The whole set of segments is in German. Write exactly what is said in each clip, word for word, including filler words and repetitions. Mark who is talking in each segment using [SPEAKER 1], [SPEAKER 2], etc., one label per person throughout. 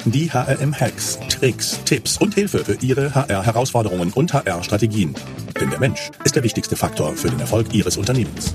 [SPEAKER 1] Die H R M-Hacks, Tricks, Tipps und Hilfe für Ihre H R-Herausforderungen und H R-Strategien. Denn der Mensch ist der wichtigste Faktor für den Erfolg Ihres Unternehmens.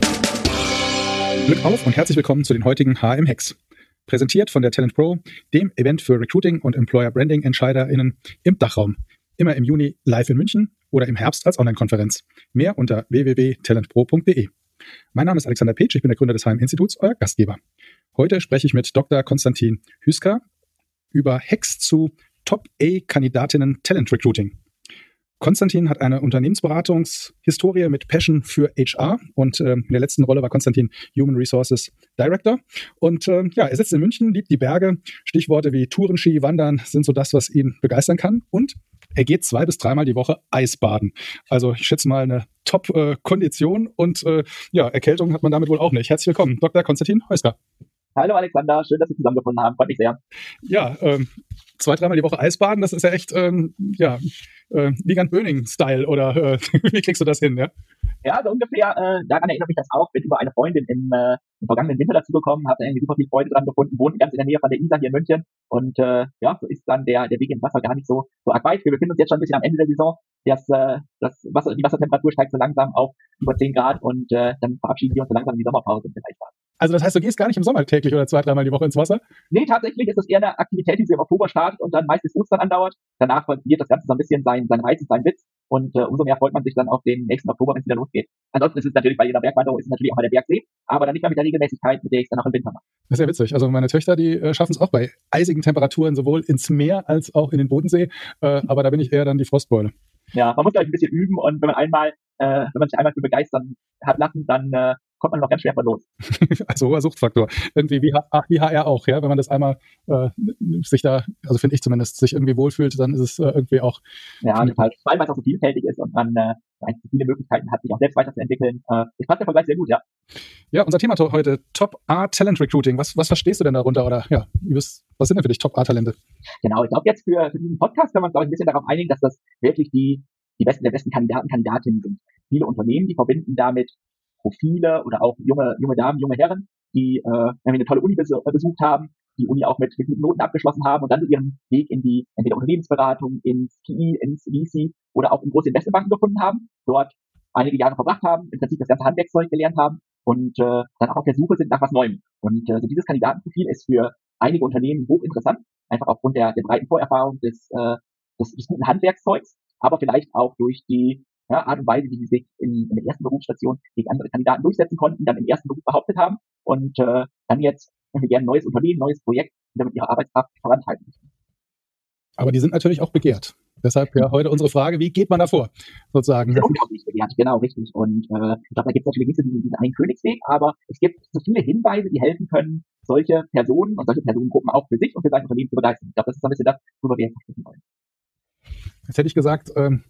[SPEAKER 2] Glück auf und herzlich willkommen zu den heutigen H R M-Hacks. Präsentiert von der Talent Pro, dem Event für Recruiting und Employer Branding EntscheiderInnen im Dachraum. Immer im Juni live in München oder im Herbst als Online-Konferenz. Mehr unter w w w punkt talentpro punkt d e. Mein Name ist Alexander Petsch, ich bin der Gründer des H R M-Instituts, euer Gastgeber. Heute spreche ich mit Doktor Konstantin Hüsker über Hacks zu Top-A-Kandidatinnen Talent Recruiting. Konstantin hat eine Unternehmensberatungshistorie mit Passion für H R und äh, in der letzten Rolle war Konstantin Human Resources Director. Und äh, ja, er sitzt in München, liebt die Berge. Stichworte wie Tourenski, Wandern sind so das, was ihn begeistern kann. Und er geht zwei bis dreimal die Woche Eisbaden. Also ich schätze mal eine Top-Kondition äh, und äh, ja, Erkältung hat man damit wohl auch nicht. Herzlich willkommen, Doktor Konstantin Hüsker.
[SPEAKER 3] Hallo Alexander, schön, dass wir zusammengefunden haben. Freut mich sehr.
[SPEAKER 2] Ja, ähm, zwei, dreimal die Woche Eisbaden, das ist ja echt, ähm, ja, äh, Wiegand Böning-Style oder äh, wie kriegst du das hin, ja?
[SPEAKER 3] Ja, so ungefähr, äh, daran erinnere ich mich das auch. Bin über eine Freundin im, äh, im vergangenen Winter dazu gekommen, habe irgendwie super viel Freude dran gefunden, wohnt ganz in der Nähe von der Isar hier in München und äh, ja, so ist dann der, der Weg ins Wasser gar nicht so, so arg weit. Wir befinden uns jetzt schon ein bisschen am Ende der Saison. Das, äh, das Wasser, die Wassertemperatur steigt so langsam auf über zehn Grad und äh, dann verabschieden wir uns so langsam in die Sommerpause und vielleicht Eisbaden.
[SPEAKER 2] Also das heißt, du gehst gar nicht im Sommer täglich oder zwei, dreimal die Woche ins Wasser?
[SPEAKER 3] Nee, tatsächlich ist es eher eine Aktivität, die sich im Oktober startet und dann meist bis Ostern andauert. Danach verliert das Ganze so ein bisschen sein, sein Reiz und sein Witz. Und äh, umso mehr freut man sich dann auf den nächsten Oktober, wenn es wieder losgeht. Ansonsten ist es natürlich bei jeder Bergwanderung ist es natürlich auch mal der Bergsee, aber dann nicht mehr mit der Regelmäßigkeit, mit der ich es dann auch im Winter mache.
[SPEAKER 2] Das ist ja witzig. Also meine Töchter, die äh, schaffen es auch bei eisigen Temperaturen sowohl ins Meer als auch in den Bodensee. Äh, aber da bin ich eher dann die Frostbeule.
[SPEAKER 3] Ja, man muss glaube ich ein bisschen üben und wenn man einmal, äh, wenn man sich einmal für begeistern hat lassen, dann äh, kommt man noch ganz schwer von los.
[SPEAKER 2] Also hoher Suchtfaktor. Irgendwie wie, H- wie H R auch, ja. Wenn man das einmal äh, sich da, also finde ich zumindest, sich irgendwie wohlfühlt, dann ist es äh, irgendwie auch.
[SPEAKER 3] Ja, total. Vor allem, weil es auch so vielfältig ist und man äh, eigentlich viele Möglichkeiten hat, sich auch selbst weiterzuentwickeln. Äh, ich fand der Vergleich sehr gut, ja.
[SPEAKER 2] Ja, unser Thema heute, Top-A-Talent Recruiting. Was, was verstehst du denn darunter? Oder ja, was sind denn für dich Top-A-Talente?
[SPEAKER 3] Genau, ich glaube jetzt für, für diesen Podcast können wir uns, glaube ich, ein bisschen darauf einigen, dass das wirklich die, die besten der besten Kandidaten, Kandidatinnen sind. Viele Unternehmen, die verbinden damit Profile oder auch junge, junge Damen, junge Herren, die äh, eine tolle Uni bes- besucht haben, die Uni auch mit, mit guten Noten abgeschlossen haben und dann ihren Weg in die entweder Unternehmensberatung, ins P I, ins V C oder auch in große Investmentbanken gefunden haben, dort einige Jahre verbracht haben, im Prinzip das ganze Handwerkszeug gelernt haben und äh, dann auch auf der Suche sind nach was Neuem. Und äh, so dieses Kandidatenprofil ist für einige Unternehmen hochinteressant, einfach aufgrund der, der breiten Vorerfahrung des, äh, des, des guten Handwerkszeugs, aber vielleicht auch durch die ja, Art und Weise, wie sie sich in, in der ersten Berufsstation gegen andere Kandidaten durchsetzen konnten, dann im ersten Beruf behauptet haben und äh, dann jetzt irgendwie gerne ein neues Unternehmen, neues Projekt, damit ihre Arbeitskraft vorantreiben müssen.
[SPEAKER 2] Aber die sind natürlich auch begehrt. Deshalb ja heute unsere Frage, wie geht man da vor, sozusagen?
[SPEAKER 3] Die sind unglaublich begehrt, genau, richtig. Und äh, ich glaube, da gibt es natürlich nicht so diesen, diesen einen Königsweg, aber es gibt so viele Hinweise, die helfen können, solche Personen und solche Personengruppen auch für sich und für sein Unternehmen zu begeistern. Ich glaube, das ist so ein bisschen das, worüber wir jetzt sprechen wollen.
[SPEAKER 2] Jetzt hätte ich gesagt, ähm,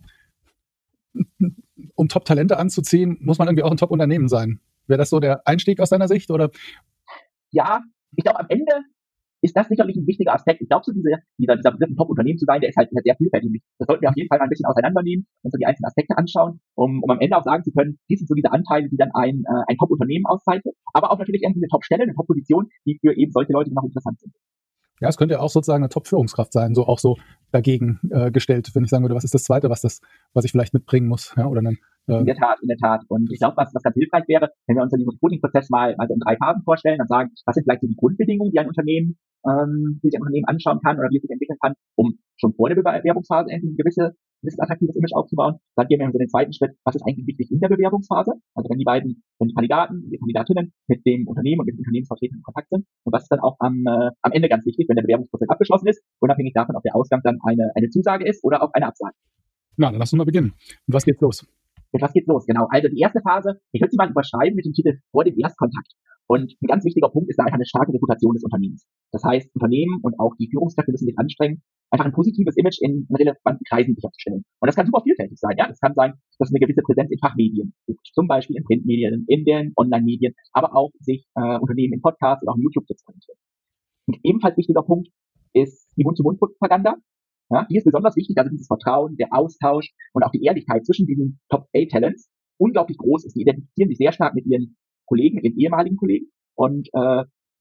[SPEAKER 2] um Top-Talente anzuziehen, muss man irgendwie auch ein Top-Unternehmen sein. Wäre das so der Einstieg aus deiner Sicht? Oder?
[SPEAKER 3] Ja, ich glaube, am Ende ist das sicherlich ein wichtiger Aspekt. Ich glaube, so diese, dieser, dieser Begriff, ein Top-Unternehmen zu sein, der ist halt sehr vielfältig. Das sollten wir auf jeden Fall mal ein bisschen auseinandernehmen und so die einzelnen Aspekte anschauen, um, um am Ende auch sagen zu können, dies sind so diese Anteile, die dann ein, äh, ein Top-Unternehmen auszeichnet, aber auch natürlich irgendwie eine Top-Stelle, eine Top-Position, die für eben solche Leute noch interessant sind.
[SPEAKER 2] Ja, es könnte ja auch sozusagen eine Top-Führungskraft sein, so auch so dagegen äh, gestellt, wenn ich sagen würde, was ist das Zweite, was das, was ich vielleicht mitbringen muss, ja, oder dann. Äh
[SPEAKER 3] in der Tat, in der Tat. Und ich glaube, was, was ganz hilfreich wäre, wenn wir uns den Recruiting-Prozess mal, mal so in drei Phasen vorstellen und sagen, was sind vielleicht so die Grundbedingungen, die ein Unternehmen, ähm, die sich ein Unternehmen anschauen kann oder wie es sich entwickeln kann, um schon vor der Bewerbungsphase endlich ein gewisses, gewisses attraktives Image aufzubauen. Dann gehen wir in den zweiten Schritt, was ist eigentlich wichtig in der Bewerbungsphase? Also wenn die beiden, wenn die Kandidaten, die Kandidatinnen mit dem Unternehmen und mit dem Unternehmensvertretern in Kontakt sind. Und was ist dann auch am, äh, am Ende ganz wichtig, wenn der Bewerbungsprozess abgeschlossen ist, unabhängig davon, ob der Ausgang dann eine, eine Zusage ist oder auch eine Absage.
[SPEAKER 2] Na, dann lass uns mal beginnen. Und was geht's los?
[SPEAKER 3] Mit was geht's los? Genau. Also die erste Phase, ich würde sie mal überschreiben mit dem Titel vor dem Erstkontakt. Und ein ganz wichtiger Punkt ist da einfach eine starke Reputation des Unternehmens. Das heißt, Unternehmen und auch die Führungskräfte müssen sich anstrengen, einfach ein positives Image in relevanten Kreisen sicherzustellen. Und das kann super vielfältig sein. Ja, das kann sein, dass es eine gewisse Präsenz in Fachmedien gibt, zum Beispiel in Printmedien, in den Online-Medien, aber auch sich äh, Unternehmen in Podcasts oder auch in YouTube-Tipps präsentieren. Ein ebenfalls wichtiger Punkt ist die Mund-zu-Mund-Propaganda. Ja, die ist besonders wichtig, also dieses Vertrauen, der Austausch und auch die Ehrlichkeit zwischen diesen Top-A-Talents unglaublich groß ist. Die identifizieren sich sehr stark mit ihren Kollegen, mit ihren ehemaligen Kollegen und äh,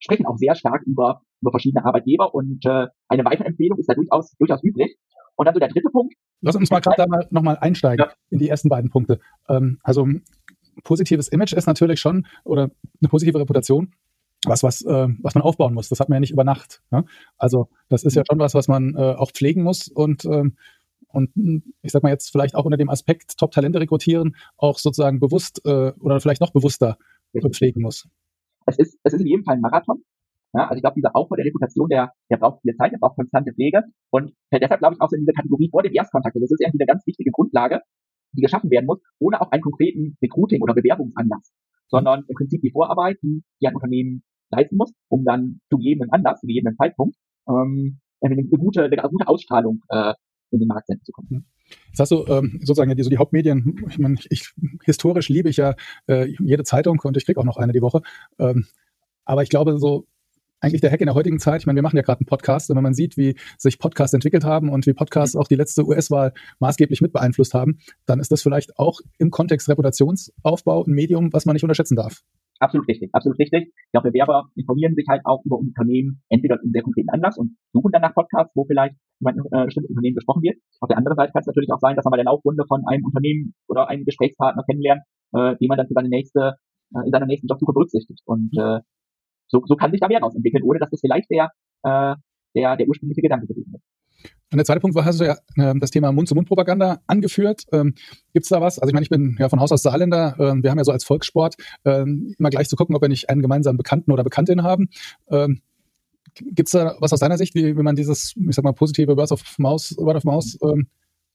[SPEAKER 3] sprechen auch sehr stark über, über verschiedene Arbeitgeber und äh, eine Weiterempfehlung ist da durchaus, durchaus üblich. Und dann so der dritte Punkt.
[SPEAKER 2] Lass uns mal gerade da mal nochmal einsteigen ja. in die ersten beiden Punkte. Ähm, also positives Image ist natürlich schon, oder eine positive Reputation, was, was, äh, was man aufbauen muss. Das hat man ja nicht über Nacht. Ja? Also das ist ja schon was, was man äh, auch pflegen muss und, ähm, und ich sag mal jetzt vielleicht auch unter dem Aspekt Top-Talente rekrutieren, auch sozusagen bewusst äh, oder vielleicht noch bewusster pflegen muss.
[SPEAKER 3] Es ist, es ist in jedem Fall ein Marathon. Ja, also ich glaube, dieser Aufbau der Reputation, der, der braucht viel Zeit, der braucht konstante Pflege und deshalb glaube ich auch so in dieser Kategorie vor dem Erstkontakt. Das ist irgendwie eine ganz wichtige Grundlage, die geschaffen werden muss, ohne auch einen konkreten Recruiting- oder Bewerbungsanlass, sondern im Prinzip die Vorarbeit, die, die ein Unternehmen leisten muss, um dann zu gegebenen Anlass, zu gegebenen Zeitpunkt, ähm, eine, eine, gute, eine gute Ausstrahlung äh, in den Markt senden zu können.
[SPEAKER 2] Jetzt hast du ähm, sozusagen ja die, so die Hauptmedien, ich meine, ich, historisch liebe ich ja äh, jede Zeitung und ich kriege auch noch eine die Woche, ähm, aber ich glaube so, eigentlich der Hack in der heutigen Zeit, ich meine, wir machen ja gerade einen Podcast und wenn man sieht, wie sich Podcasts entwickelt haben und wie Podcasts auch die letzte U S-Wahl maßgeblich mit beeinflusst haben, dann ist das vielleicht auch im Kontext Reputationsaufbau ein Medium, was man nicht unterschätzen darf.
[SPEAKER 3] Absolut richtig, absolut richtig. Ich glaube, Bewerber informieren sich halt auch über Unternehmen, entweder in sehr konkreten Anlass und suchen dann nach Podcasts, wo vielleicht über ein äh, bestimmtes Unternehmen gesprochen wird. Auf der anderen Seite kann es natürlich auch sein, dass man bei der Laufrunde von einem Unternehmen oder einem Gesprächspartner kennenlernt, äh, den man dann für seine nächste, äh, in seiner nächsten Jobsuche berücksichtigt. Und äh, So, so kann sich da mehr raus entwickeln, ohne dass das vielleicht der, äh, der, der ursprüngliche Gedanke gewesen ist.
[SPEAKER 2] Und der zweite Punkt war, hast du ja äh, das Thema Mund-zu-Mund-Propaganda angeführt. Ähm, Gibt es da was? Also ich meine, ich bin ja von Haus aus Saarländer. Ähm, wir haben ja so als Volkssport ähm, immer gleich zu gucken, ob wir nicht einen gemeinsamen Bekannten oder Bekanntin haben. Ähm, Gibt es da was aus deiner Sicht, wie, wie man dieses, ich sag mal, positive Word of Mouth, Word of Mouth ähm,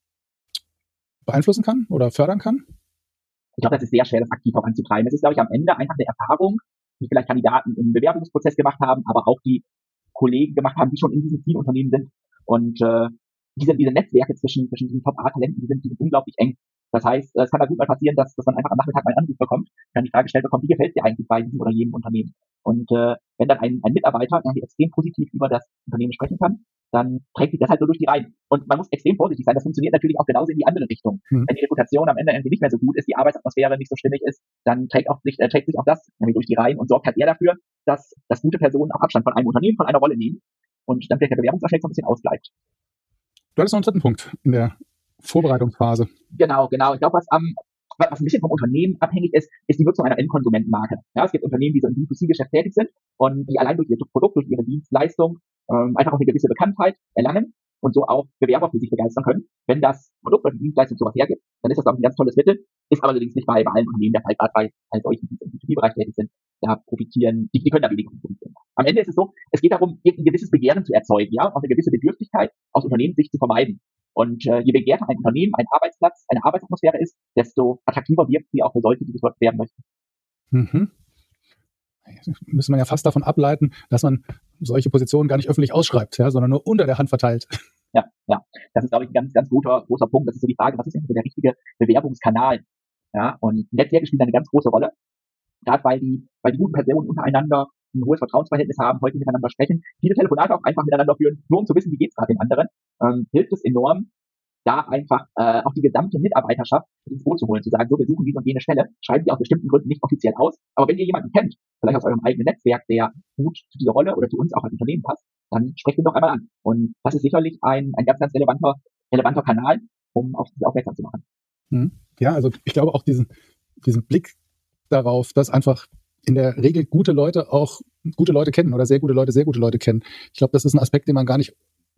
[SPEAKER 2] beeinflussen kann oder fördern kann?
[SPEAKER 3] Ich glaube, das ist sehr schwer, das aktiv voranzutreiben. Es ist, glaube ich, am Ende einfach eine Erfahrung, die vielleicht Kandidaten im Bewerbungsprozess gemacht haben, aber auch die Kollegen gemacht haben, die schon in diesem Zielunternehmen sind. Und äh, diese, diese Netzwerke zwischen, zwischen diesen Top-A-Talenten, die sind, die sind unglaublich eng. Das heißt, es kann da gut mal passieren, dass, dass man einfach am Nachmittag mal einen Anruf bekommt, dann die Frage gestellt bekommt, wie gefällt dir eigentlich bei diesem oder jenem Unternehmen? Und äh, wenn dann ein, ein Mitarbeiter irgendwie extrem positiv über das Unternehmen sprechen kann, dann trägt sich das halt so durch die Reihen. Und man muss extrem vorsichtig sein. Das funktioniert natürlich auch genauso in die andere Richtung. Mhm. Wenn die Reputation am Ende irgendwie nicht mehr so gut ist, die Arbeitsatmosphäre nicht so stimmig ist, dann trägt, auch sich, äh, trägt sich auch das irgendwie durch die Reihen und sorgt halt eher dafür, dass, dass gute Personen auch Abstand von einem Unternehmen, von einer Rolle nehmen und dann vielleicht der Bewerbungseffekt so ein bisschen ausbleibt.
[SPEAKER 2] Du hattest noch einen dritten Punkt in der Vorbereitungsphase.
[SPEAKER 3] Genau, genau. Ich glaube, was am was ein bisschen vom Unternehmen abhängig ist, ist die Nutzung einer Endkonsumentenmarke. Ja, es gibt Unternehmen, die so im B zwei C-Geschäft tätig sind und die allein durch ihr Produkt, durch ihre Dienstleistung ähm, einfach auch eine gewisse Bekanntheit erlangen und so auch Bewerber für sich begeistern können. Wenn das Produkt oder die Dienstleistung sowas hergibt, dann ist das, glaube ich, ein ganz tolles Mittel, ist aber allerdings nicht bei, bei allen Unternehmen der Fall, gerade bei, bei solchen, die im B zwei B-Bereich tätig sind. Da profitieren, die, die können da weniger profitieren. Am Ende ist es so, es geht darum, ein gewisses Begehren zu erzeugen, ja, und eine gewisse Bedürftigkeit aus Unternehmenssicht zu vermeiden. Und äh, je begehrter ein Unternehmen, ein Arbeitsplatz, eine Arbeitsatmosphäre ist, desto attraktiver wirkt sie auch für solche, die das dort werden möchten.
[SPEAKER 2] Mhm. Müsste man ja fast davon ableiten, dass man solche Positionen gar nicht öffentlich ausschreibt, ja, sondern nur unter der Hand verteilt.
[SPEAKER 3] Ja, ja. Das ist, glaube ich, ein ganz, ganz guter, großer Punkt. Das ist so die Frage, was ist denn so der richtige Bewerbungskanal? Ja, und Netzwerke spielen eine ganz große Rolle. Gerade weil die, weil die guten Personen untereinander ein hohes Vertrauensverhältnis haben, heute miteinander sprechen, viele Telefonate auch einfach miteinander führen, nur um zu wissen, wie geht's gerade den anderen, ähm, hilft es enorm, da einfach äh, auch die gesamte Mitarbeiterschaft ins Boot zu holen, zu sagen, so, wir suchen diese und jene Stelle, schreiben die aus bestimmten Gründen nicht offiziell aus, aber wenn ihr jemanden kennt, vielleicht aus eurem eigenen Netzwerk, der gut zu dieser Rolle oder zu uns auch als Unternehmen passt, dann sprecht ihn doch einmal an. Und das ist sicherlich ein, ein ganz, ganz relevanter, relevanter Kanal, um auf sich aufmerksam zu machen.
[SPEAKER 2] Ja, also ich glaube auch diesen, diesen Blick darauf, dass einfach in der Regel gute Leute auch gute Leute kennen oder sehr gute Leute sehr gute Leute kennen. Ich glaube, das ist ein Aspekt, den man gar nicht,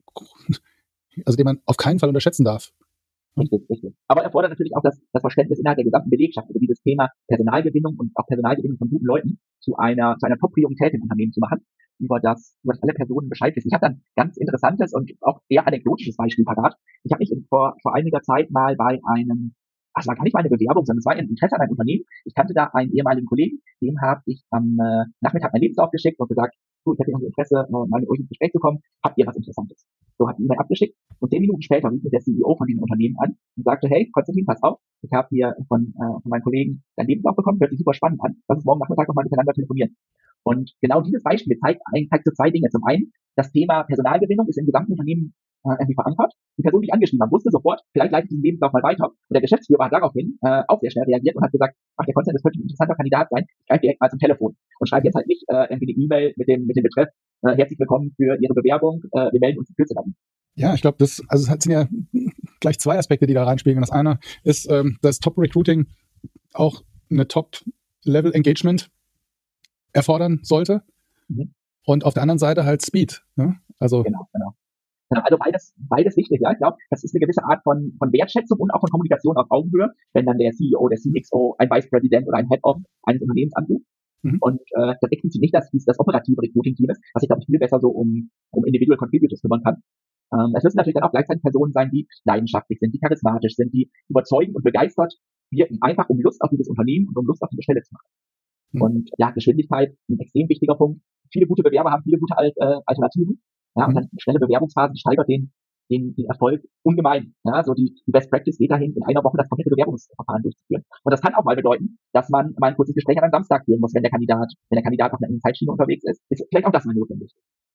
[SPEAKER 2] also den man auf keinen Fall unterschätzen darf.
[SPEAKER 3] Richtig, richtig. Aber erfordert natürlich auch das, das Verständnis innerhalb der gesamten Belegschaft, also dieses Thema Personalgewinnung und auch Personalgewinnung von guten Leuten zu einer, zu einer Top-Priorität im Unternehmen zu machen, über das, über das alle Personen Bescheid wissen. Ich habe dann ein ganz interessantes und auch eher anekdotisches Beispiel parat. Ich habe mich in, vor, vor einiger Zeit mal bei einem, ach, es war gar nicht mal eine Bewerbung, sondern es war ein Interesse an einem Unternehmen. Ich kannte da einen ehemaligen Kollegen, dem habe ich am äh, Nachmittag mein Lebenslauf geschickt und gesagt, du, ich hätte noch Interesse, mal mit euch ins Gespräch zu kommen. Habt ihr was Interessantes? So hat die E-Mail abgeschickt und zehn Minuten später rief mir der C E O von diesem Unternehmen an und sagte, hey, Konstantin, pass auf, ich habe hier von, äh, von meinen Kollegen dein Lebenslauf bekommen, hört sich super spannend an. Lass uns morgen Nachmittag noch mal miteinander telefonieren. Und genau dieses Beispiel zeigt, zeigt so zwei Dinge. Zum einen, das Thema Personalgewinnung ist im gesamten Unternehmen äh, irgendwie verankert. Die Person, die ich angeschrieben habe, wusste sofort, vielleicht leite ich diesen Lebenslauf mal weiter. Und der Geschäftsführer hat daraufhin äh, auch sehr schnell reagiert und hat gesagt, ach, der Konstantin, das könnte ein interessanter Kandidat sein. Ich greife direkt mal zum Telefon und schreibe jetzt halt nicht äh, irgendwie eine E-Mail mit dem mit dem Betreff, äh, herzlich willkommen für Ihre Bewerbung, äh, wir melden uns in Kürze darum.
[SPEAKER 2] Ja, ich glaube, das, also es sind ja gleich zwei Aspekte, die da reinspielen. Das eine ist, ähm, dass Top-Recruiting auch eine Top-Level-Engagement erfordern sollte. Mhm. Und auf der anderen Seite halt Speed. Ne? Also
[SPEAKER 3] genau, genau. Also beides, beides wichtig. Ja, ich glaube, das ist eine gewisse Art von, von Wertschätzung und auch von Kommunikation auf Augenhöhe, wenn dann der C E O, der C X O, ein Vice President oder ein Head of eines Unternehmens anruft. Mhm. Und äh, das explizit nicht, dass dies das operative Recruiting-Team ist, was sich, glaube ich, viel besser so um, um Individual Contributors kümmern kann. Ähm, es müssen natürlich dann auch gleichzeitig Personen sein, die leidenschaftlich sind, die charismatisch sind, die überzeugend und begeistert wirken, einfach um Lust auf dieses Unternehmen und um Lust auf diese Stelle zu machen. Mhm. Und ja, Geschwindigkeit, ein extrem wichtiger Punkt. Viele gute Bewerber haben viele gute äh, Alternativen. Ja, und dann eine schnelle Bewerbungsphase, die steigert den, den, den Erfolg ungemein. Ja, so die, die Best Practice geht dahin, in einer Woche das komplette Bewerbungsverfahren durchzuführen. Und das kann auch mal bedeuten, dass man mal ein kurzes Gespräch an einem Samstag führen muss, wenn der Kandidat, wenn der Kandidat auf einer engen Zeitschiene unterwegs ist. Ist vielleicht auch das mal notwendig.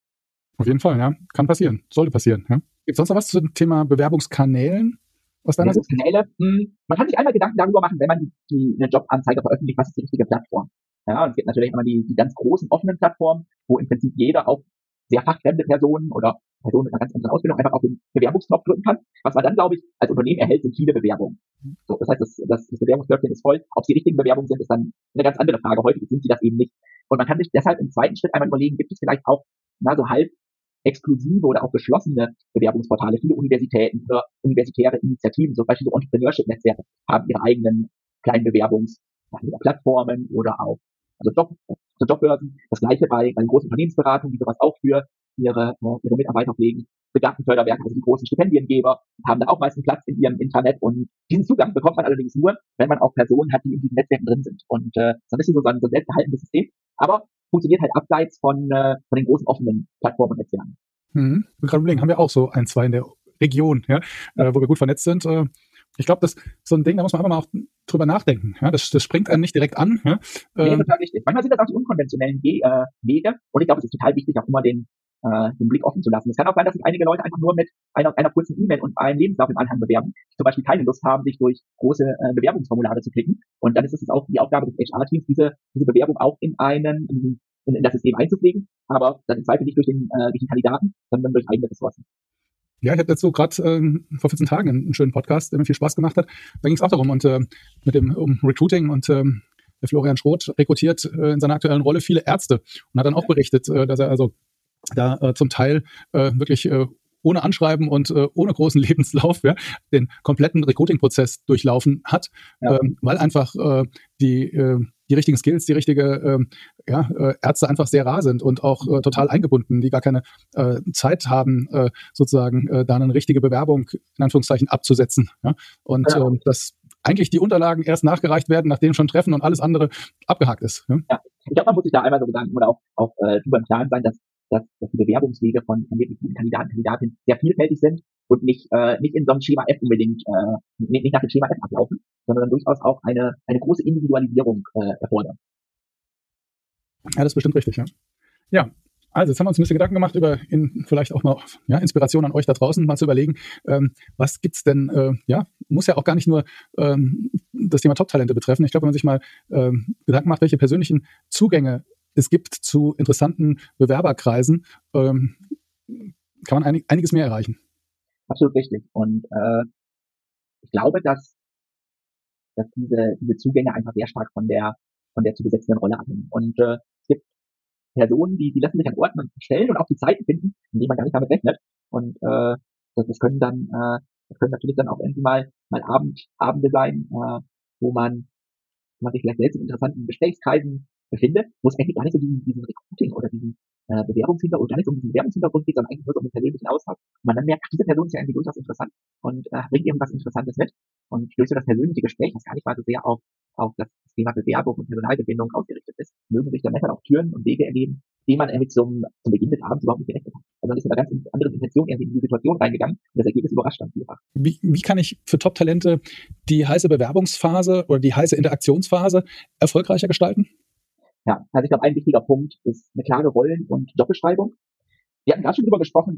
[SPEAKER 2] Auf jeden Fall, ja. Kann passieren. Sollte passieren. Ja. Gibt es sonst noch was zum Thema Bewerbungskanälen? Was deiner Sicht?
[SPEAKER 3] Kanäle, mh, man kann sich einmal Gedanken darüber machen, wenn man die, die eine Jobanzeige veröffentlicht, was ist die richtige Plattform? Ja, und es gibt natürlich immer die, die ganz großen offenen Plattformen, wo im Prinzip jeder auch sehr fachfremde Personen oder Personen mit einer ganz anderen Ausbildung einfach auf den Bewerbungsknopf drücken kann. Was man dann, glaube ich, als Unternehmen erhält, sind viele Bewerbungen. So, das heißt, das, das, das Bewerbungsköpfchen ist voll. Ob es die richtigen Bewerbungen sind, ist dann eine ganz andere Frage. Häufig sind sie das eben nicht. Und man kann sich deshalb im zweiten Schritt einmal überlegen, gibt es vielleicht auch na, so halb exklusive oder auch geschlossene Bewerbungsportale. Viele Universitäten oder universitäre Initiativen, zum Beispiel so Entrepreneurship-Netzwerke, haben ihre eigenen kleinen Bewerbungsplattformen oder auch also Job, also Jobbörsen. Das gleiche bei, bei großen Unternehmensberatungen, die sowas auch für ihre, ihre Mitarbeiter pflegen. Begabtenförderwerke, also die großen Stipendiengeber, haben da auch meist einen Platz in ihrem Intranet. Und diesen Zugang bekommt man allerdings nur, wenn man auch Personen hat, die in diesen Netzwerken drin sind. Und äh, das ist ein bisschen so ein, so ein selbstgehaltenes System. Aber funktioniert halt abseits von, äh, von den großen offenen Plattformen und Netzwerken.
[SPEAKER 2] Mhm. Ich bin gerade überlegen, haben wir auch so ein, zwei in der Region, ja, äh, wo wir gut vernetzt sind. Äh, ich glaube, das ist so ein Ding, da muss man einfach mal auch drüber nachdenken. Ja? Das, das springt einen nicht direkt an. Ja?
[SPEAKER 3] Nee, ähm, total wichtig. Manchmal sind das auch die unkonventionellen Ge- äh, Wege. Und ich glaube, es ist total wichtig, auch immer den, äh, den Blick offen zu lassen. Es kann auch sein, dass sich einige Leute einfach nur mit einer, einer kurzen E-Mail und einem Lebenslauf im Anhang bewerben, die zum Beispiel keine Lust haben, sich durch große äh, Bewerbungsformulare zu klicken. Und dann ist es auch die Aufgabe des H R-Teams, diese, diese Bewerbung auch in einen in, in das System einzupflegen, aber dann im Zweifel nicht durch den, äh, durch den Kandidaten, sondern durch eigene Ressourcen.
[SPEAKER 2] Ja, ich hatte jetzt so gerade ähm, vor vierzehn Tagen einen, einen schönen Podcast, der mir viel Spaß gemacht hat. Da ging es auch darum und äh, mit dem um Recruiting und ähm, der Florian Schroth rekrutiert äh, in seiner aktuellen Rolle viele Ärzte und hat dann auch berichtet, äh, dass er also da äh, zum Teil äh, wirklich äh, ohne Anschreiben und äh, ohne großen Lebenslauf ja, den kompletten Recruiting-Prozess durchlaufen hat, ja. ähm, weil einfach äh, die äh, die richtigen Skills, die richtige ähm, ja, äh, Ärzte einfach sehr rar sind und auch äh, total eingebunden, die gar keine äh, Zeit haben, äh, sozusagen äh, da eine richtige Bewerbung in Anführungszeichen abzusetzen. Ja? Und ja. ähm, dass eigentlich die Unterlagen erst nachgereicht werden, nachdem schon Treffen und alles andere abgehakt ist. Ja,
[SPEAKER 3] ja. Ich glaube, man muss sich da einmal so Gedanken oder auch, auch äh, drüber im Klaren sein, dass, dass, dass die Bewerbungswege von, von wirklich guten Kandidaten, Kandidatinnen sehr vielfältig sind und nicht, äh, nicht in so einem Schema F unbedingt, äh, nicht, nicht nach dem Schema F ablaufen, sondern durchaus auch eine, eine große Individualisierung äh, erfordern.
[SPEAKER 2] Ja, das ist bestimmt richtig, ja. Ja, also jetzt haben wir uns ein bisschen Gedanken gemacht über in, vielleicht auch noch ja, Inspiration an euch da draußen, mal zu überlegen, ähm, was gibt's denn, äh, ja, muss ja auch gar nicht nur ähm, das Thema Top-Talente betreffen. Ich glaube, wenn man sich mal ähm, Gedanken macht, welche persönlichen Zugänge es gibt zu interessanten Bewerberkreisen, ähm, kann man einig, einiges mehr erreichen.
[SPEAKER 3] Absolut richtig. Und äh, ich glaube, dass, dass diese, diese Zugänge einfach sehr stark von der von der zu besetzenden Rolle abhängen. Und äh, es gibt Personen, die, die lassen sich an Orten und Stellen und auch die Zeiten finden, in denen man gar nicht damit rechnet. Und äh, das, das können dann, äh, das können natürlich dann auch irgendwie mal mal Abend, Abende sein, äh, wo man, wo man sich vielleicht selbst in interessanten Gesprächskreisen befindet, wo es eigentlich gar nicht so diesen, diesen Recruiting oder diesen äh, Bewerbungshintergrund, gar nicht so um diesen Bewerbungshintergrund geht, sondern eigentlich nur so um den persönlichen Austausch. Und man dann merkt, ach, diese Person ist ja irgendwie durchaus interessant und äh, bringt irgendwas Interessantes mit. Und durch so das persönliche Gespräch, das gar nicht mal so sehr auf, auf das Thema Bewerbung und Personalgewinnung ausgerichtet ist, mögen sich dann manchmal auch Türen und Wege ergeben, die man irgendwie zum, zum Beginn des Abends überhaupt nicht gerechnet hat. Also man ist mit einer ganz anderen Intention irgendwie in die Situation reingegangen und das Ergebnis überrascht dann vielfach.
[SPEAKER 2] Wie, wie kann ich für Top-Talente die heiße Bewerbungsphase oder die heiße Interaktionsphase erfolgreicher gestalten?
[SPEAKER 3] Ja, also ich glaube, ein wichtiger Punkt ist eine klare Rollen- und Jobbeschreibung. Wir hatten gerade schon darüber gesprochen, dass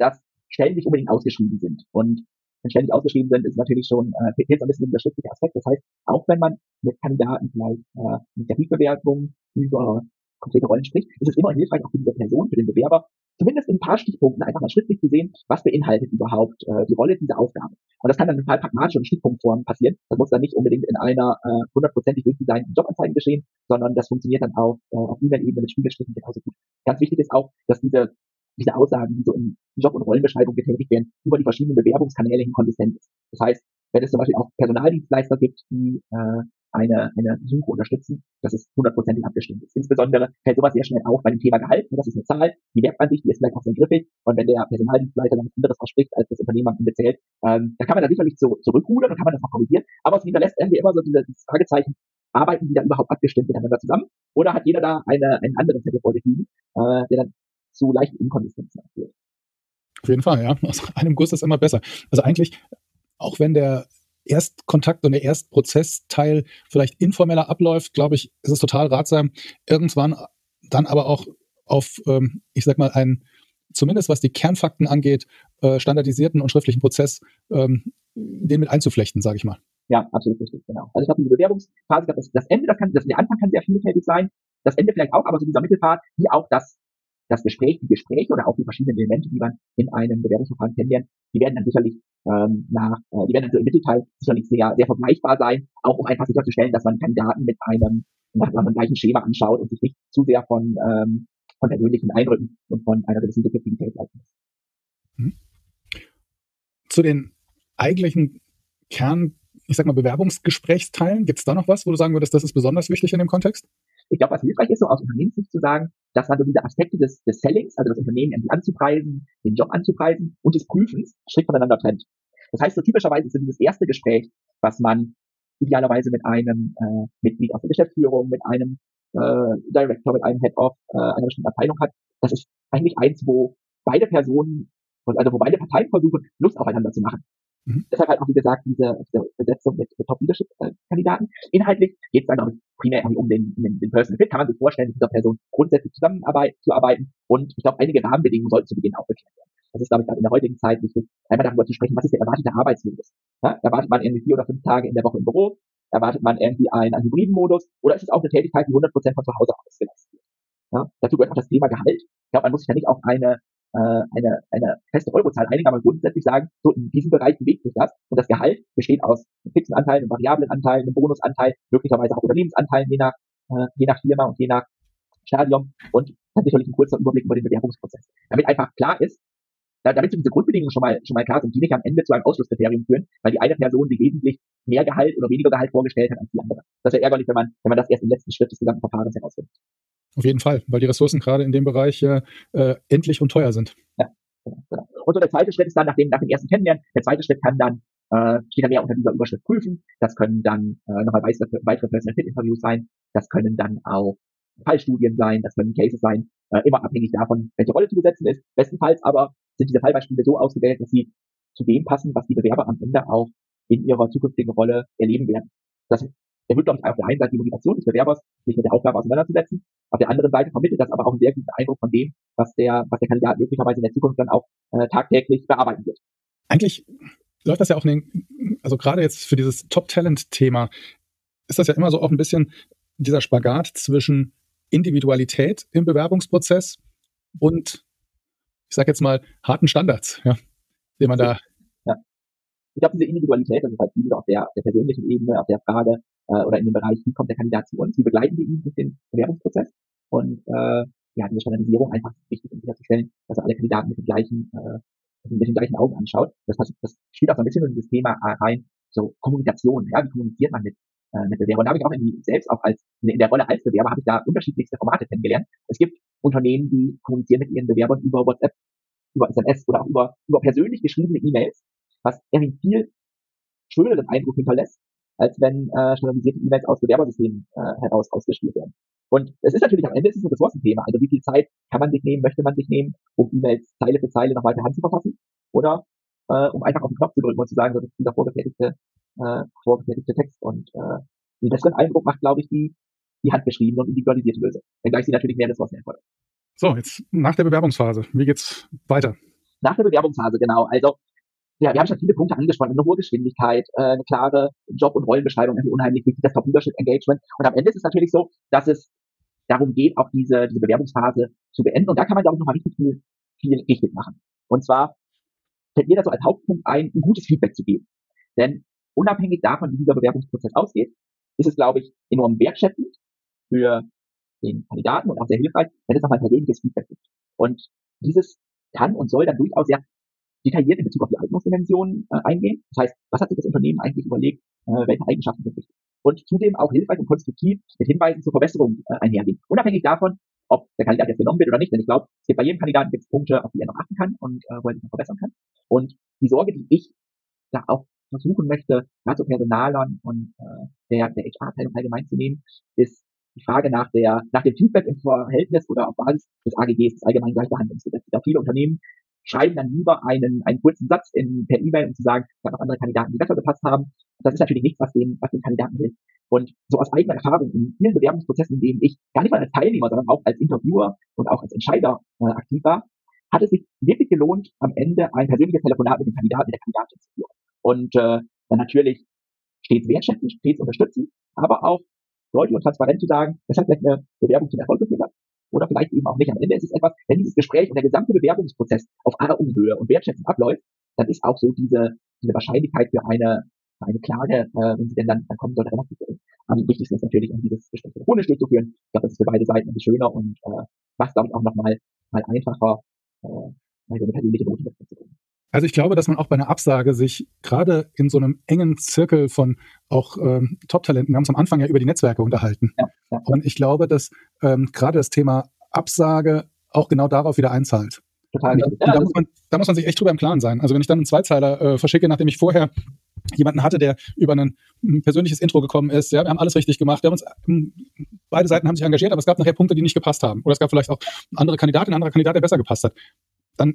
[SPEAKER 3] Stellen nicht unbedingt ausgeschrieben sind. Und wenn Stellen nicht ausgeschrieben sind, ist natürlich schon, äh, fehlt so ein bisschen der schriftliche Aspekt. Das heißt, auch wenn man mit Kandidaten vielleicht äh, Initiativbewerbungen über konkrete Rollen spricht, ist es immer hilfreich, auch für diese Person, für den Bewerber, zumindest in ein paar Stichpunkten einfach mal schriftlich zu sehen, was beinhaltet überhaupt äh, die Rolle dieser Aufgabe. Und das kann dann in total pragmatischer Stichpunktform passieren. Das muss dann nicht unbedingt in einer äh, hundertprozentig durchdesignten Jobanzeige geschehen, sondern das funktioniert dann auch äh, auf E-Mail-Ebene mit Spiegelstrichen genauso gut. Ganz wichtig ist auch, dass diese diese Aussagen, die so in Job- und Rollenbeschreibung getätigt werden, über die verschiedenen Bewerbungskanäle hin konsistent ist. Das heißt, wenn es zum Beispiel auch Personaldienstleister gibt, die äh, eine, eine Suche unterstützen, dass es hundertprozentig abgestimmt ist. Insbesondere fällt sowas sehr schnell auf bei dem Thema Gehalt. Das ist eine Zahl, die merkt man sich, die ist vielleicht auch sehr griffig. Und wenn der Personaldienstleister dann was anderes ausspricht, als das Unternehmen am Ende zählt, ähm, dann kann man da sicherlich zu, zurückrudern und kann man das noch korrigieren. Aber es hinterlässt irgendwie immer so diese, dieses Fragezeichen, arbeiten die da überhaupt abgestimmt miteinander zusammen? Oder hat jeder da eine, einen anderen Zettel vor sich liegen, äh, der dann zu leichten Inkonsistenzen führt?
[SPEAKER 2] Auf jeden Fall, ja. Aus einem Guss ist immer besser. Also eigentlich, auch wenn der Erstkontakt und der Erstprozessteil vielleicht informeller abläuft, glaube ich, ist es total ratsam, irgendwann dann aber auch auf, ähm, ich sag mal, einen, zumindest was die Kernfakten angeht, äh, standardisierten und schriftlichen Prozess, ähm, den mit einzuflechten, sage ich mal.
[SPEAKER 3] Ja, absolut richtig, genau. Also ich glaube, diese Bewerbungsphase, das, das Ende, das kann, das, der Anfang kann sehr vielfältig sein, das Ende vielleicht auch, aber so dieser Mittelpart, wie auch das, das Gespräch, die Gespräche oder auch die verschiedenen Elemente, die man in einem Bewerbungsverfahren kennenlernt, die werden dann sicherlich ähm, nach, äh, die werden dann so im Mittelteil sicherlich sehr, sehr vergleichbar sein, auch um einfach sicherzustellen, dass man Kandidaten mit einem, nach einem gleichen Schema anschaut und sich nicht zu sehr von, ähm, von persönlichen Eindrücken und von einer gewissen Subjektivität leiten muss.
[SPEAKER 2] Mhm. Zu den eigentlichen Kern, ich sag mal, Bewerbungsgesprächsteilen, gibt es da noch was, wo du sagen würdest, das ist besonders wichtig in dem Kontext?
[SPEAKER 3] Ich glaube, was hilfreich ist, so aus Unternehmenssicht zu sagen, dass man so diese Aspekte des, des Sellings, also das Unternehmen irgendwie anzupreisen, den Job anzupreisen und des Prüfens strikt voneinander trennt. Das heißt, so typischerweise ist so dieses erste Gespräch, was man idealerweise mit einem äh, Mitglied aus der Geschäftsführung, mit einem äh, Director, mit einem Head-of äh, einer bestimmten Abteilung hat, das ist eigentlich eins, wo beide Personen, also wo beide Parteien versuchen, Lust aufeinander zu machen. Mhm. Deshalb halt auch, wie gesagt, diese, diese Besetzung mit, mit Top-Leadership-Kandidaten. Inhaltlich geht es dann, glaube ich, primär um den, den, den Personal Fit. Kann man sich vorstellen, mit dieser Person grundsätzlich zusammenarbeit, zu arbeiten. Und ich glaube, einige Rahmenbedingungen sollten zu Beginn auch geklärt werden. Das ist, glaube ich, in der heutigen Zeit wichtig, einmal darüber zu sprechen, was ist der erwartete Arbeitsmodus? Ja, erwartet man irgendwie vier oder fünf Tage in der Woche im Büro? Erwartet man irgendwie einen, einen hybriden Modus? Oder ist es auch eine Tätigkeit, die hundert Prozent von zu Hause aus geleistet wird? Ja, dazu gehört auch das Thema Gehalt. Ich glaube, man muss sich ja nicht auf eine eine, eine feste Eurozahl einigen, aber grundsätzlich sagen, so in diesem Bereich bewegt sich das. Und das Gehalt besteht aus einem fixen Anteil, einem variablen Anteil, einem Bonusanteil, möglicherweise auch Unternehmensanteilen, je nach, äh, je nach Firma und je nach Stadium. Und dann sicherlich ein kurzer Überblick über den Bewerbungsprozess. Damit einfach klar ist, damit so diese Grundbedingungen schon mal, schon mal klar sind, die nicht am Ende zu einem Ausschlusskriterium führen, weil die eine Person sich wesentlich mehr Gehalt oder weniger Gehalt vorgestellt hat als die andere. Das wäre ärgerlich, wenn man, wenn man das erst im letzten Schritt des gesamten Verfahrens herausfindet. Auf jeden Fall, weil die Ressourcen gerade in dem Bereich äh, endlich und teuer sind. Ja, genau, genau. Und so der zweite Schritt ist dann nach dem, nach dem ersten Kennenlernen, der zweite Schritt kann dann, äh, steht dann mehr unter dieser Überschrift prüfen. Das können dann äh, nochmal weitere, weitere Personal Fit Interviews sein. Das können dann auch Fallstudien sein, das können Cases sein, äh, immer abhängig davon, welche Rolle zu besetzen ist. Bestenfalls aber sind diese Fallbeispiele so ausgewählt, dass sie zu dem passen, was die Bewerber am Ende auch in ihrer zukünftigen Rolle erleben werden. Das erhöht, glaube ich, auf der einen Seite die Motivation des Bewerbers, sich mit der Aufgabe auseinanderzusetzen. Auf der anderen Seite vermittelt das aber auch einen sehr guten Eindruck von dem, was der, was der Kandidat möglicherweise in der Zukunft dann auch äh, tagtäglich bearbeiten wird. Eigentlich läuft das ja auch in den, also gerade jetzt für dieses Top-Talent-Thema, ist das ja immer so auch ein bisschen dieser Spagat zwischen Individualität im Bewerbungsprozess und, ich sage jetzt mal, harten Standards, ja, den man da... Ja. Ich glaube, diese Individualität, das ist halt viel auf der, der persönlichen Ebene, auf der Frage, oder in dem Bereich, wie kommt der Kandidat zu uns, wie begleiten wir ihn durch den Bewerbungsprozess und äh, ja, diese Standardisierung einfach wichtig, um sicherzustellen, dass er alle Kandidaten mit den gleichen äh, mit den gleichen Augen anschaut. Das, das spielt auch so ein bisschen in dieses Thema rein, so Kommunikation, ja, wie kommuniziert man mit, äh, mit Bewerbern. Da habe ich auch in die, selbst auch als in der Rolle als Bewerber habe ich da unterschiedlichste Formate kennengelernt. Es gibt Unternehmen, die kommunizieren mit ihren Bewerbern über WhatsApp, über S M S oder auch über, über persönlich geschriebene E-Mails, was irgendwie viel schöneren Eindruck hinterlässt, als wenn äh, standardisierte E-Mails aus Bewerbersystemen äh, heraus ausgespielt werden. Und es ist natürlich am Ende ist es ein Ressourcenthema. Also wie viel Zeit kann man sich nehmen, möchte man sich nehmen, um E-Mails Zeile für Zeile nochmal per Hand zu verfassen? Oder äh, um einfach auf den Knopf zu drücken und zu sagen, so, das ist dieser vorgefertigte, äh, vorgefertigte Text. Und äh, den besseren Eindruck macht, glaube ich, die, die handgeschriebene und individualisierte Lösung. Wenngleich sie natürlich mehr Ressourcen erfordert. So, jetzt nach der Bewerbungsphase, wie geht's weiter? Nach der Bewerbungsphase, genau. Also ja, wir haben schon viele Punkte angesprochen. Eine hohe Geschwindigkeit, äh, eine klare Job- und Rollenbeschreibung, irgendwie unheimlich wichtig, das Top-Leadership-Engagement. Und am Ende ist es natürlich so, dass es darum geht, auch diese, diese Bewerbungsphase zu beenden. Und da kann man, glaube ich, nochmal richtig viel, viel richtig machen. Und zwar fällt mir da so als Hauptpunkt ein, ein gutes Feedback zu geben. Denn unabhängig davon, wie dieser Bewerbungsprozess ausgeht, ist es, glaube ich, enorm wertschätzend für den Kandidaten und auch sehr hilfreich, wenn es nochmal persönliches Feedback gibt. Und dieses kann und soll dann durchaus sehr detailliert in Bezug auf die Eignungsdimensionen äh, eingehen. Das heißt, was hat sich das Unternehmen eigentlich überlegt, äh, welche Eigenschaften sind wichtig? Und zudem auch hilfreich und konstruktiv mit Hinweisen zur Verbesserung äh, einhergehen. Unabhängig davon, ob der Kandidat jetzt genommen wird oder nicht, denn ich glaube, es gibt bei jedem Kandidaten jetzt Punkte, auf die er noch achten kann und äh, wo er sich noch verbessern kann. Und die Sorge, die ich da auch versuchen möchte, gerade so Personalern und äh, der, der H R-Abteilung allgemein zu nehmen, ist die Frage nach der nach dem Feedback im Verhältnis oder auf Basis des A G Gs, des Allgemeinen Gleichbehandlungsgesetzes. Da viele Unternehmen schreiben dann lieber einen, einen kurzen Satz in, per E-Mail, um zu sagen, es gab noch andere Kandidaten, die besser gepasst haben. Das ist natürlich nichts, was den, was den Kandidaten hilft. Und so aus eigener Erfahrung in vielen Bewerbungsprozessen, in denen ich gar nicht mal als Teilnehmer, sondern auch als Interviewer und auch als Entscheider äh, aktiv war, hat es sich wirklich gelohnt, am Ende ein persönliches Telefonat mit dem Kandidaten, mit der Kandidatin zu führen. Und äh, dann natürlich stets wertschätzend, stets unterstützend, aber auch deutlich und transparent zu sagen, das hat vielleicht eine Bewerbung zum Erfolg geführt oder vielleicht eben auch nicht. Am Ende ist es etwas, wenn dieses Gespräch und der gesamte Bewerbungsprozess auf Augenhöhe und wertschätzend abläuft, dann ist auch so diese, diese Wahrscheinlichkeit für eine, für eine Klage, äh, wenn sie denn dann, dann kommen sollte, relativ gering. Am wichtigsten ist natürlich, um dieses Gespräch telefonisch durchzuführen. Ich glaube, das ist für beide Seiten irgendwie schöner und äh, macht, glaube ich, auch nochmal mal einfacher, äh, mal so eine persönliche Note mitzubringen.
[SPEAKER 2] Also ich glaube, dass man auch bei einer Absage sich gerade in so einem engen Zirkel von auch ähm, Top-Talenten, wir haben uns am Anfang ja über die Netzwerke unterhalten. Ja, ja. Und ich glaube, dass ähm, gerade das Thema Absage auch genau darauf wieder einzahlt. Total. Und da, ja, da, muss man, da muss man sich echt drüber im Klaren sein. Also wenn ich dann einen Zweizeiler äh, verschicke, nachdem ich vorher jemanden hatte, der über ein, ein persönliches Intro gekommen ist, ja, wir haben alles richtig gemacht, wir haben uns, beide Seiten haben sich engagiert, aber es gab nachher Punkte, die nicht gepasst haben. Oder es gab vielleicht auch andere Kandidaten, ein anderer Kandidat, der besser gepasst hat. Dann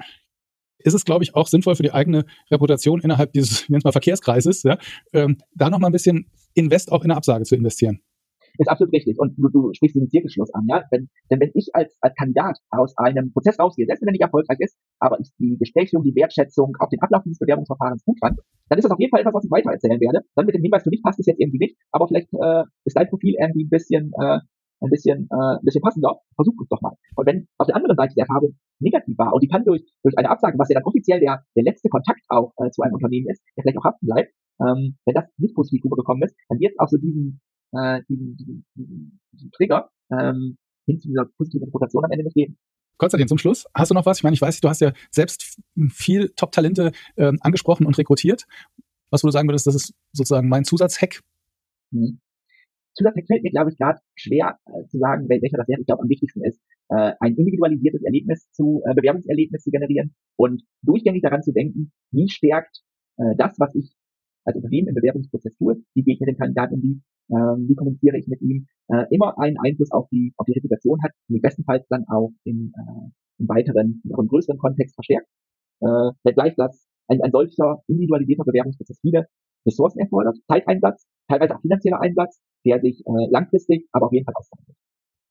[SPEAKER 2] ist es, glaube ich, auch sinnvoll für die eigene Reputation innerhalb dieses, nennen wir es mal, Verkehrskreises, ja, ähm, da noch mal ein bisschen Invest auch in eine Absage zu investieren.
[SPEAKER 3] Ist absolut richtig. Und du, du sprichst den Zirkelschluss an, ja. Wenn, denn wenn ich als, als Kandidat aus einem Prozess rausgehe, selbst wenn er nicht erfolgreich ist, aber ich die Gesprächsführung, die Wertschätzung, auch den Ablauf dieses Bewerbungsverfahrens gut fand, dann ist das auf jeden Fall etwas, was ich weitererzählen werde. Dann mit dem Hinweis, für dich passt es jetzt irgendwie nicht, aber vielleicht äh, ist dein Profil irgendwie ein bisschen äh, ein bisschen, äh, ein bisschen passender, versuch es doch mal. Und wenn auf der anderen Seite die Erfahrung negativ war und die kann durch, durch eine Absage, was ja dann offiziell der, der letzte Kontakt auch äh, zu einem Unternehmen ist, der vielleicht auch haften bleibt, ähm, wenn das nicht positiv rübergekommen ist, dann wird es auch so diesen, äh, diesen, diesen, diesen, diesen Trigger ähm, hin zu dieser positiven Reputation am Ende nicht geben.
[SPEAKER 2] Konstantin, zum Schluss, hast du noch was? Ich meine, ich weiß, du hast ja selbst viel Top-Talente äh, angesprochen und rekrutiert. Was, wo du sagen würdest, das ist sozusagen mein Zusatzhack?
[SPEAKER 3] Hm. Zusätzlich fällt mir, glaube ich, gerade schwer äh, zu sagen, welcher das wäre. Ich glaube, am wichtigsten ist, äh, ein individualisiertes Erlebnis zu, äh, Bewerbungserlebnis zu generieren und durchgängig daran zu denken, wie stärkt äh, das, was ich als Unternehmen im Bewerbungsprozess tue, wie gehe ich mit dem Kandidaten um, wie, äh, wie kommuniziere ich mit ihm, äh, immer einen Einfluss auf die auf die Reputation hat, und bestenfalls dann auch in, äh, im weiteren, in einem größeren Kontext verstärkt. Äh, wenngleich das ein, ein solcher individualisierter Bewerbungsprozess viele Ressourcen erfordert, Zeiteinsatz, teilweise auch finanzieller Einsatz, der sich äh, langfristig, aber auf jeden Fall auszahlen wird.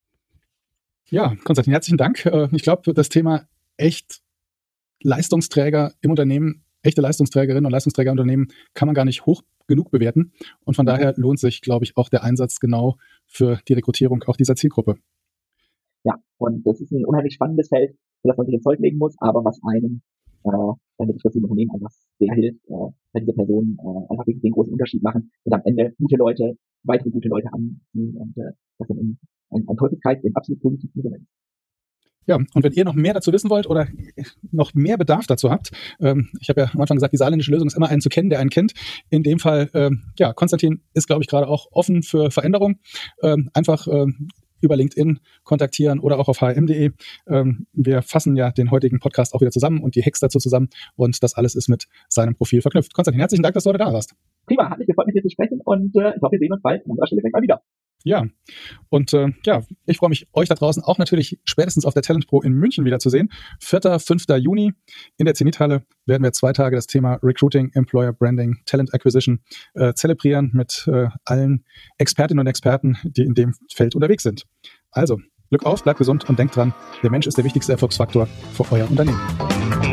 [SPEAKER 2] Ja, Konstantin, herzlichen Dank. Ich glaube, das Thema echt Leistungsträger im Unternehmen, echte Leistungsträgerinnen und Leistungsträger im Unternehmen kann man gar nicht hoch genug bewerten. Und von daher lohnt sich, glaube ich, auch der Einsatz genau für die Rekrutierung auch dieser Zielgruppe.
[SPEAKER 3] Ja, und das ist ein unheimlich spannendes Feld, für das man sich ins Zeug legen muss, aber was einem äh, damit ich das im Unternehmen einfach sehr hilft, äh, wenn diese Personen äh, einfach wirklich den großen Unterschied machen und am Ende gute Leute, weitere gute Leute anziehen und äh, das dann in, ein, ein Teufelskreis im absolut positiven Sinne.
[SPEAKER 2] Ja, und wenn ihr noch mehr dazu wissen wollt oder noch mehr Bedarf dazu habt, ähm, ich habe ja am Anfang gesagt, die saarländische Lösung ist immer einen zu kennen, der einen kennt. In dem Fall, ähm, ja, Konstantin ist, glaube ich, gerade auch offen für Veränderung. Ähm, einfach ähm, über LinkedIn kontaktieren oder auch auf h m punkt d e. Ähm, wir fassen ja den heutigen Podcast auch wieder zusammen und die Hacks dazu zusammen und das alles ist mit seinem Profil verknüpft. Konstantin, herzlichen Dank, dass du heute da warst.
[SPEAKER 3] Prima, hat mich gefreut, mit dir zu sprechen und äh, ich hoffe, wir sehen uns bald an anderer Stelle gleich mal wieder.
[SPEAKER 2] Ja, und äh, ja, ich freue mich, euch da draußen auch natürlich spätestens auf der Talent Pro in München wiederzusehen. vierter fünfter Juni in der Zenithalle werden wir zwei Tage das Thema Recruiting, Employer Branding, Talent Acquisition äh, zelebrieren mit äh, allen Expertinnen und Experten, die in dem Feld unterwegs sind. Also, Glück auf, bleibt gesund und denkt dran, der Mensch ist der wichtigste Erfolgsfaktor für euer Unternehmen.